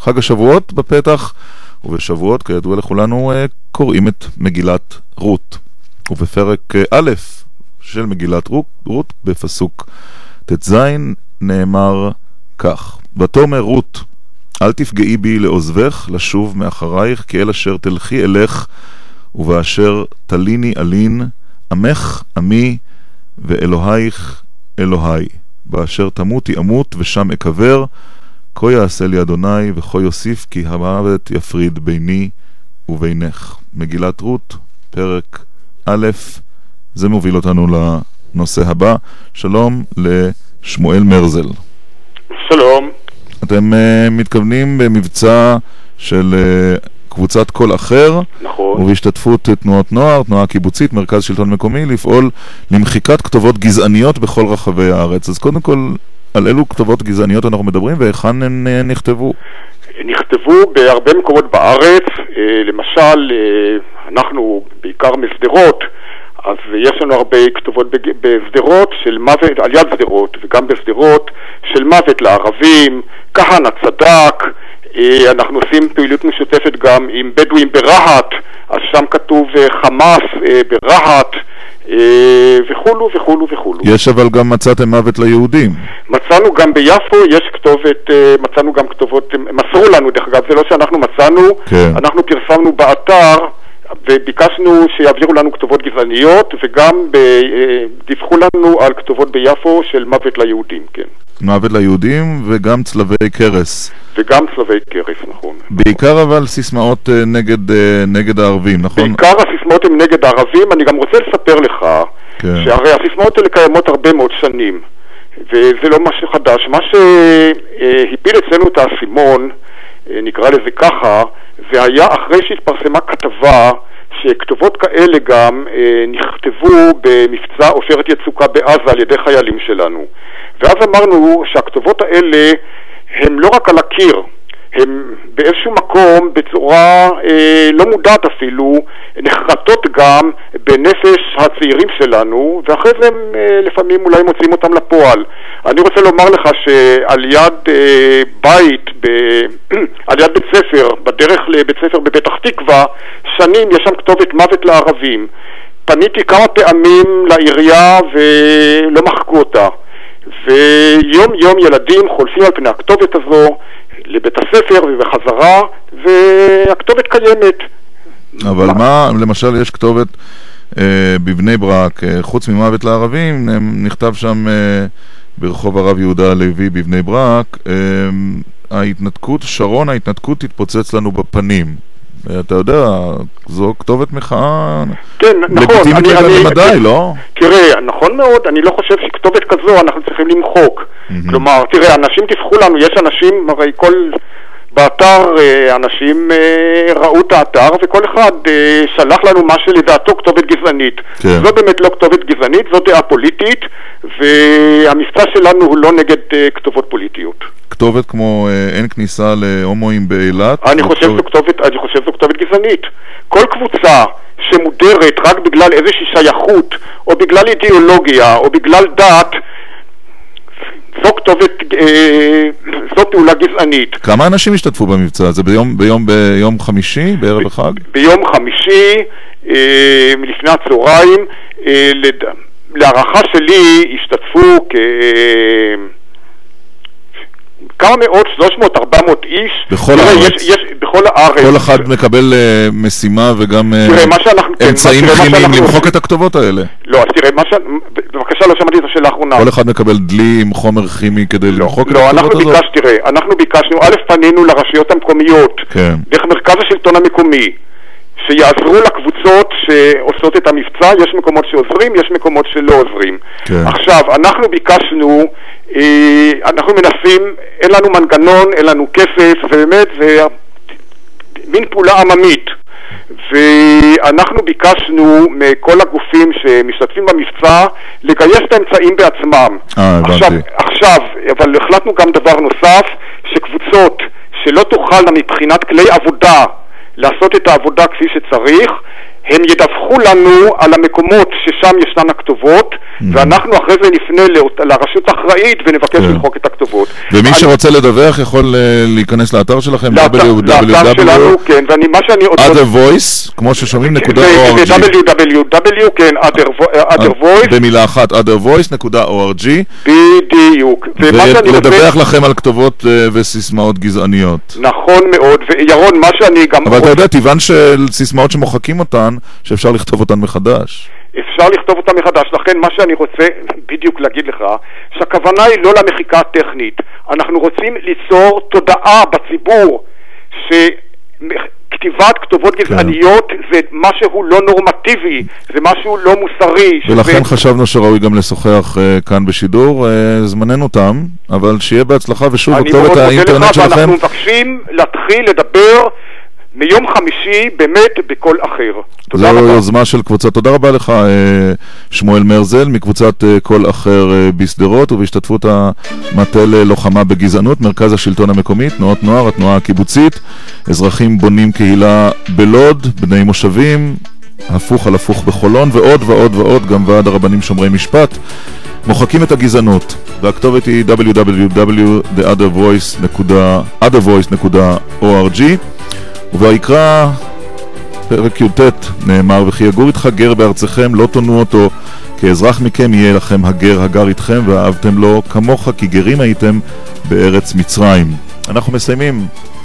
חג השבועות בפתח, ובשבועות, כידוע לכולנו, קוראים את מגילת רות. ובפרק א' של מגילת רות, בפסוק ט"ז, נאמר כך: ותאמר רות, אל תפגעי בי לעוזבך, לשוב מאחרייך, כי אל אשר תלכי אלך, ובאשר תליני אלין, עמך עמי, ואלוהיך אלוהי. באשר תמותי אמות, ושם אקבר, כה יעשה לי אדוני, וכה יוסיף, כי המוות יפריד ביני ובינך. מגילת רות, פרק א', זה מוביל אותנו לנושא הבא. שלום לשמואל מרזל. שלום. אתם מתכוונים במבצע של קבוצת כל אחר, נכון. ובהשתתפות תנועות נוער, תנועה קיבוצית, מרכז שלטון מקומי, לפעול למחיקת כתובות גזעניות בכל רחבי הארץ. אז קודם כל, על אילו כתובות גזעניות אנחנו מדברים, והיכן הן נכתבו? נכתבו בהרבה מקומות בארץ. למשל, אנחנו בעיקר מסדרות, אז יש לנו הרבה כתובות בסדרות של מוות, על יד סדרות, וגם בסדרות של מוות לערבים, כהנא צדק. אנחנו עושים פעילות משותפת גם עם בדואים ברהט, אז שם כתוב חמאס ברהט, וכולו וכולו וכולו. יש אבל גם מצאתם מוות ליהודים. מצאנו גם ביפו, יש כתובת, מצאנו גם כתובות, מסרו לנו דרך אגב, זה לא שאנחנו מצאנו, כן. אנחנו פרסמנו באתר, וביקשנו שיעבירו לנו כתובות גזעניות, וגם דיווחו לנו על כתובות ביפו של מוות ליהודים, כן. מוות ליהודים וגם צלבי קרס. וגם צלבי קרס, נכון. בעיקר אבל סיסמאות נגד הערבים, נכון? בעיקר הסיסמאות הן נגד הערבים. אני גם רוצה לספר לך, כן. שהרי הסיסמאות האלה קיימות הרבה מאוד שנים, וזה לא משהו חדש. מה שהפיל אצלנו את האסימון, נקרא לזה ככה, זה היה אחרי שהתפרסמה כתבה שכתובות כאלה גם נכתבו במבצע עופרת יצוקה בעזה על ידי חיילים שלנו. ואז אמרנו שהכתובות האלה הם לא רק על הקיר, הם באיזשהו מקום בצורה לא מודעת אפילו, נחרטות גם בנפש הצעירים שלנו, ואחרי זה הם לפעמים אולי מוצאים אותם לפועל. אני רוצה לומר לך שעל יד בית, על יד בית ספר, בדרך לבית ספר בפתח תקווה, שנים יש שם כתובת מוות לערבים. פניתי כמה פעמים לעירייה ולא מחקו אותה. ויום יום ילדים חולפים על פני הכתובת הזו לבית הספר ובחזרה, והכתובת קיימת. אבל מה, למשל יש כתובת בבני ברק, חוץ ממוות לערבים, נכתב שם ברחוב הרב יהודה הלוי בבני ברק, ההתנתקות, שרון ההתנתקות תתפוצץ לנו בפנים. אתה יודע, זו כתובת מחאה, כן, נכון, לגיטימית למדי, לא? תראה, נכון מאוד, אני לא חושב שכתובת כזו אנחנו צריכים למחוק. כלומר, תראה, אנשים תפחו לנו, יש אנשים, הרי באתר אנשים ראו את האתר, וכל אחד שלח לנו מה שלדעתו כתובת גזענית. כן. זו באמת לא כתובת גזענית, זו דעה פוליטית, והמבצע שלנו הוא לא נגד כתובות פוליטיות. כתובת כמו אין כניסה להומואים באילת? אני חושב זו כתובת גזענית. כל קבוצה שמודרת רק בגלל איזושהי שייכות, או בגלל אידיאולוגיה, או בגלל דת, זו כתובת, זו פעולה גזענית. כמה אנשים השתתפו במבצע הזה? ביום חמישי, בערב החג? ביום חמישי, לפני הצהריים, להערכה שלי השתתפו כמה מאות, 300, 400 איש. בכל הארץ. יש בכל הארץ. כל אחד מקבל משימה וגם אמצעים כימיים למחוק את הכתובות האלה. לא, אז תראה, בבקשה, לא שמעתי את השאלה האחרונה. כל אחד מקבל דלי עם חומר כימי כדי למחוק את הכתובות הזאת? לא, אנחנו ביקשנו, א', פנינו לרשויות המקומיות, דרך מרכז השלטון המקומי, שיעזרו לקבוצות שעושות את המבצע. יש מקומות שעוזרים, יש מקומות שלא עוזרים. עכשיו, אנחנו ביקשנו, אנחנו מנסים, אין לנו מנגנון, אין לנו כסף, ובאמת זה מין פעולה עממית, ואנחנו ביקשנו מכל הגופים שמשתתפים במבצע לגייס את האמצעים בעצמם. עכשיו, אבל החלטנו גם דבר נוסף, שקבוצות שלא תוכלנה מבחינת כלי עבודה לעשות את העבודה כפי שצריך, הם ידווחו לנו על המקומות ששם ישנן הכתובות, ואנחנו אחרי זה נפנה לרשות האחראית ונבקש למחוק את הכתובות. ומי שרוצה לדווח יכול להיכנס לאתר שלכם, לאתר שלנו, כן, ומה שאני עוד... othervoice, כמו ששומעים, .org. www, כן, othervoice. במילה אחת, othervoice.org. בדיוק. ולדווח לכם על כתובות וסיסמאות גזעניות. נכון מאוד, וירון, מה שאני גם... אבל אתה יודע, טבען של סיסמאות שמוחקים אותן, שאפשר לכתוב אותן מחדש. אפשר לכתוב אותה מחדש, לכן מה שאני רוצה בדיוק להגיד לך, שהכוונה היא לא למחיקה הטכנית. אנחנו רוצים ליצור תודעה בציבור שכתיבת כתובות גזעניות זה משהו לא נורמטיבי, זה משהו לא מוסרי. ולכן חשבנו שראוי גם לשוחח כאן בשידור. זמננו תם, אבל שיהיה בהצלחה, ושוב, הכתובת האינטרנט שלכם. ואנחנו מבקשים להתחיל לדבר מיום חמישי באמת בכל אחר. זו יוזמה של קבוצה. תודה רבה לך, שמואל מרזל, מקבוצת כל אחר בסדרות, ובהשתתפות המטה ללוחמה בגזענות, מרכז השלטון המקומי, תנועות נוער, התנועה הקיבוצית, אזרחים בונים קהילה בלוד, בני מושבים, הפוך על הפוך בחולון, ועוד ועוד ועוד, גם ועד הרבנים שומרי משפט, מוחקים את הגזענות. והכתובת היא www.othervoice.org. וביקרא פרק י"ט נאמר, וכי יגור איתך גר בארצכם, לא תונו אותו, כאזרח מכם יהיה לכם הגר הגר איתכם, ואהבתם לו כמוך, כי גרים הייתם בארץ מצרים. אנחנו מסיימים